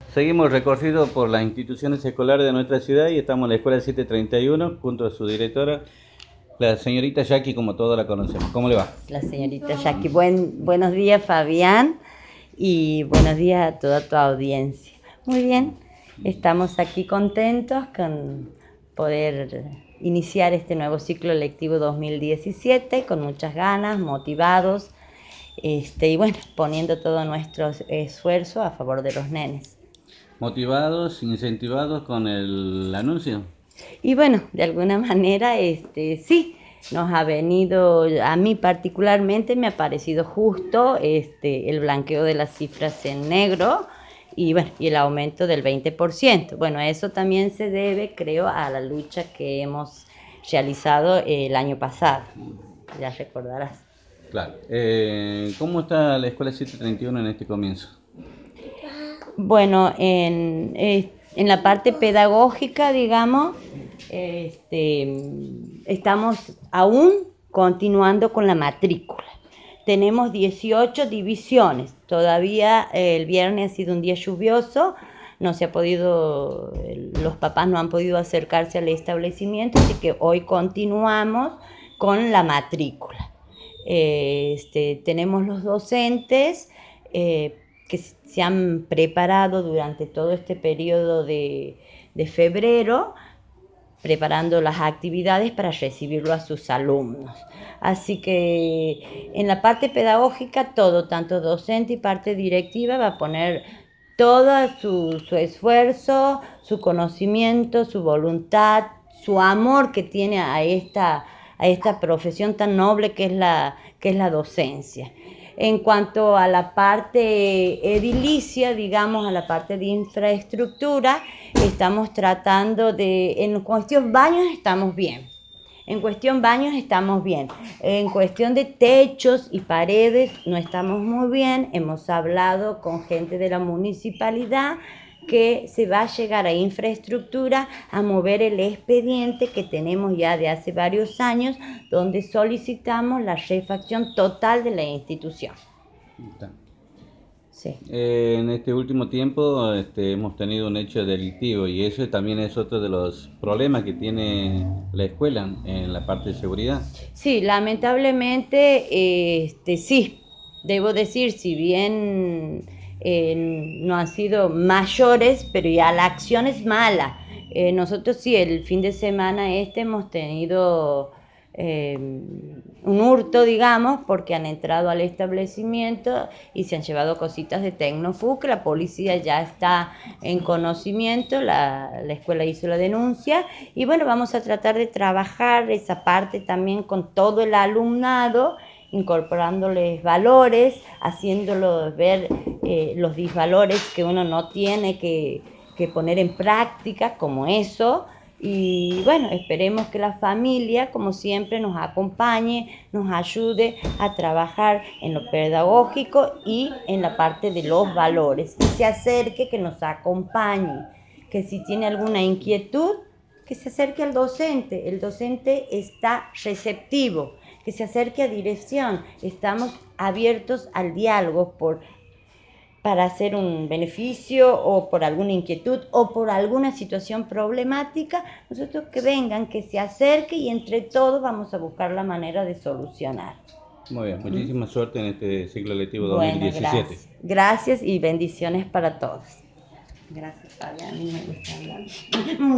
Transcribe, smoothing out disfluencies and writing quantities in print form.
Seguimos recorrido por las instituciones escolares de nuestra ciudad y estamos en la escuela 731 junto a su directora, la señorita Jackie, como todos la conocemos. ¿Cómo le va? La señorita Jackie. Buenos días, Fabián, y buenos días a toda tu audiencia. Muy bien, estamos aquí contentos con poder iniciar este nuevo ciclo lectivo 2017 con muchas ganas, motivados, y bueno, poniendo todo nuestro esfuerzo a favor de los nenes. Motivados, incentivados con el anuncio. Y bueno, de alguna manera, sí, nos ha venido, a mí particularmente me ha parecido justo el blanqueo de las cifras en negro y bueno, y el aumento del 20%. Bueno, eso también se debe, creo, a la lucha que hemos realizado el año pasado, ya recordarás. Claro. ¿Cómo está la escuela 731 en este comienzo? Bueno, en la parte pedagógica, digamos, estamos aún continuando con la matrícula. Tenemos 18 divisiones. Todavía el viernes ha sido un día lluvioso, no se ha podido, los papás no han podido acercarse al establecimiento, así que hoy continuamos con la matrícula. Tenemos los docentes que se han preparado durante todo este periodo de febrero, preparando las actividades para recibirlo a sus alumnos. Así que en la parte pedagógica todo, tanto docente y parte directiva, va a poner todo su esfuerzo, su conocimiento, su voluntad, su amor que tiene a esta profesión tan noble que es la docencia. En cuanto a la parte edilicia, digamos, a la parte de infraestructura, estamos tratando en cuestión baños estamos bien. En cuestión baños estamos bien. En cuestión de techos y paredes no estamos muy bien. Hemos hablado con gente de la municipalidad que se va a llegar a infraestructura a mover el expediente que tenemos ya de hace varios años, donde solicitamos la refacción total de la institución. Está. Sí. En este último tiempo hemos tenido un hecho delictivo y eso también es otro de los problemas que tiene la escuela en la parte de seguridad. Sí, lamentablemente, sí, debo decir, si bien no han sido mayores, pero ya la acción es mala. Nosotros sí, el fin de semana hemos tenido un hurto, digamos, porque han entrado al establecimiento y se han llevado cositas de Tecnofuc. La policía ya está en conocimiento, la escuela hizo la denuncia y bueno, vamos a tratar de trabajar esa parte también con todo el alumnado, incorporándoles valores, haciéndolos ver los disvalores que uno no tiene que poner en práctica, como eso. Y bueno, esperemos que la familia, como siempre, nos acompañe, nos ayude a trabajar en lo pedagógico y en la parte de los valores. Que se acerque, que nos acompañe, que si tiene alguna inquietud, que se acerque al docente. El docente está receptivo, que se acerque a dirección. Estamos abiertos al diálogo para hacer un beneficio o por alguna inquietud o por alguna situación problemática. Nosotros que vengan, que se acerquen y entre todos vamos a buscar la manera de solucionar. Muy bien, muchísima suerte en este ciclo lectivo Bueno, 2017. gracias. Gracias y bendiciones para todos. Gracias, Fabián. A mí me gusta hablar.